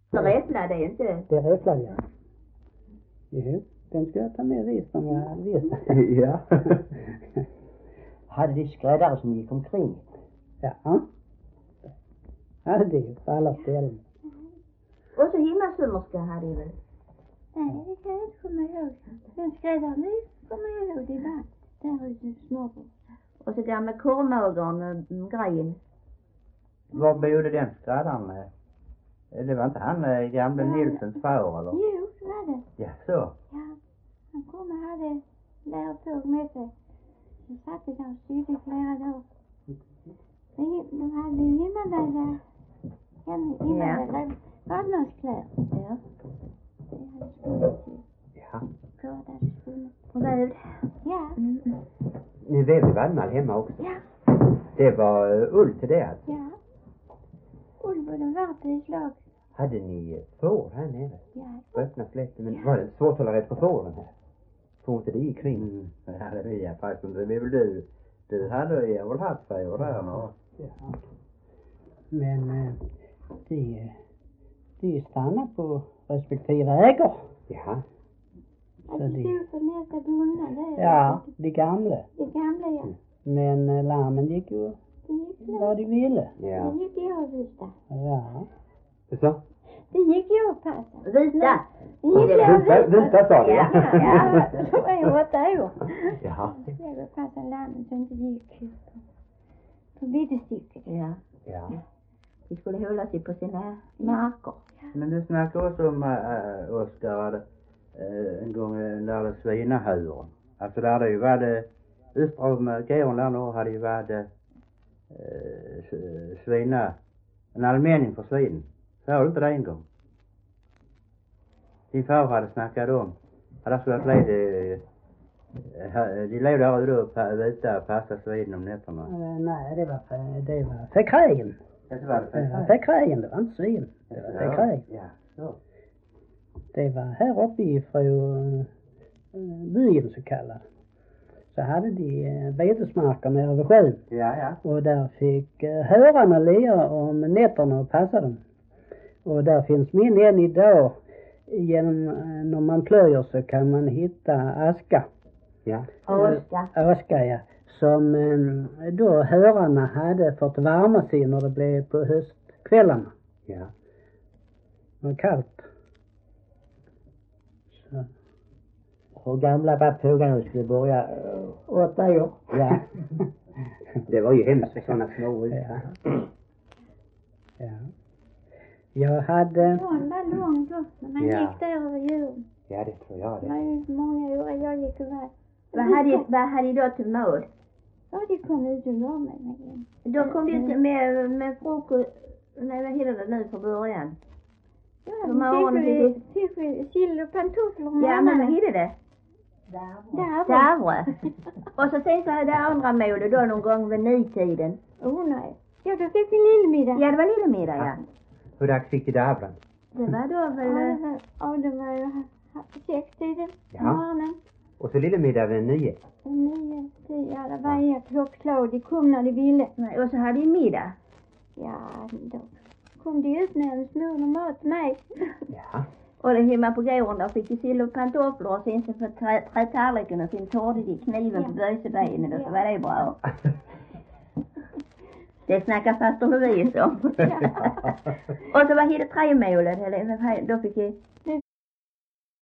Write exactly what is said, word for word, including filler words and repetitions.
Så räfflade är inte... Det räfflade jag. Jo, den ska jag ta med visst om jag visste. Ja. Hade de skräddare som gick omkring? Ja. Hade det på alla ställen. Och så himmasummerska hade de väl? Nej, det kan jag inte komma ihåg. Den skräddaren, det kommer jag ihåg. Det var där ute i Småbo. Och så gamla korvmågaren och grejen. Var bodde den skräddaren? Det var inte han gamla ja. Nilsens far eller? Jo, det var det. Ja, så. Ja, han kom och hade lärtåg med sig. Så satt det där och sydde i flera dagar. De hade ju himmelväda. Himmelväda. Badmanskläder. Ja. Det hade spunnit ju. Ja. Gård hade spunnit. Och vävd. Ja. Mm. Ni vävde vadmal hemma också? Ja. Det var uh, ull till det alltså? Ja. Ull var den vart i slag. Hade ni får här nere? Ja. På öppna släkten. Men ja. Var det svårt att hålla rätt på fåren här? Får inte det i kring? Mm. Ja, det vet jag faktiskt inte. Det är väl du. Du hade ju väl haft för där ja. Ja. Men eh, de, de stannar på respektive ägor. Ja. Så det stod för nästa bonde där. Ja, de gamla. De gamla, ja. Men eh, larmen gick ju vad de ville. Ja. Det gick jag och vita. Ja. Så? Det gick jag och passa. Vita. Det gick jag och vita. Vita sa du? Ja, ja. Så var jag åtta år. Jaha. Jag och passa larmen så inte gick på vitestycket. Ja. Ja. De skulle hålla sig på sina marker. Men du snackade också om äh, Oskar äh, en gång äh, lärde svinahuren. Alltså där hade ju varit östra om Gården där nu hade ju varit äh, svina, en allmänning för svin. Sa du inte det en gång? Din far hade snackat om att det skulle ha blivit de levde där ute och vita och passa svin om nätterna. Uh, nej, det var för, det var för krägen. Det var det var för krägen, det var inte svin. Det var för krägen. Ja, så. Det var här uppe ifrån uh, byn så kallad. Så hade de uh, betesmarker nere vid sjön. Ja, ja. Och där fick uh, hörarna lea om nätterna och passa dem. Och där finns min än idag. Genom, uh, när man plöjer så kan man hitta aska. Ja. Aska. Aska, ja. Som um, då hörarna hade fått värma sig när det blev på höstkvällarna. Ja. Det var kallt. Så. Hur gamla var pågarna skulle börja? Uh, åtta år. Ja. Det var ju hemskt för sådana små ut. Ja. Ja. Jag hade... Ja, den var lång då. Men man Ja. gick där över julen. Ja, det tror jag det. Det var ju många år jag gick iväg. Vad hade, vad hade de då till mål? Ja, det kom ut och var med mig igen. Då kom de till med, med frukost. Nej, vad heter det nu för början? Ja, På morgonen vi fick fick vi sill och pantofflor om Ja, men vad morgonen. heter det? Där var Davre. Och så sen så hade det andra målet då någon gång vid nitiden. Oh nej. Ja, då fick vi lillmiddag. Ja, det var lilla middag, ja. Hur dags fick de davran? Det var då väl... Ja, eh, det var, ja, det var ju sextiden på Ja. morgonen. Och så lilla middag vid nio. Nio, tio, ja, det var inga klockslag. De kom när de ville. nej, och så hade de middag. Ja, då kom de ut med en smör och mat till mig. Ja. Och det hemma på gården där fick de sill och pantofflor och sen så för trä, trätallriken och sen torrde de kniven på bösebenen och så var det bra. Det snackar faster Louise om. Och så var det tre målet, eller då fick jag... Det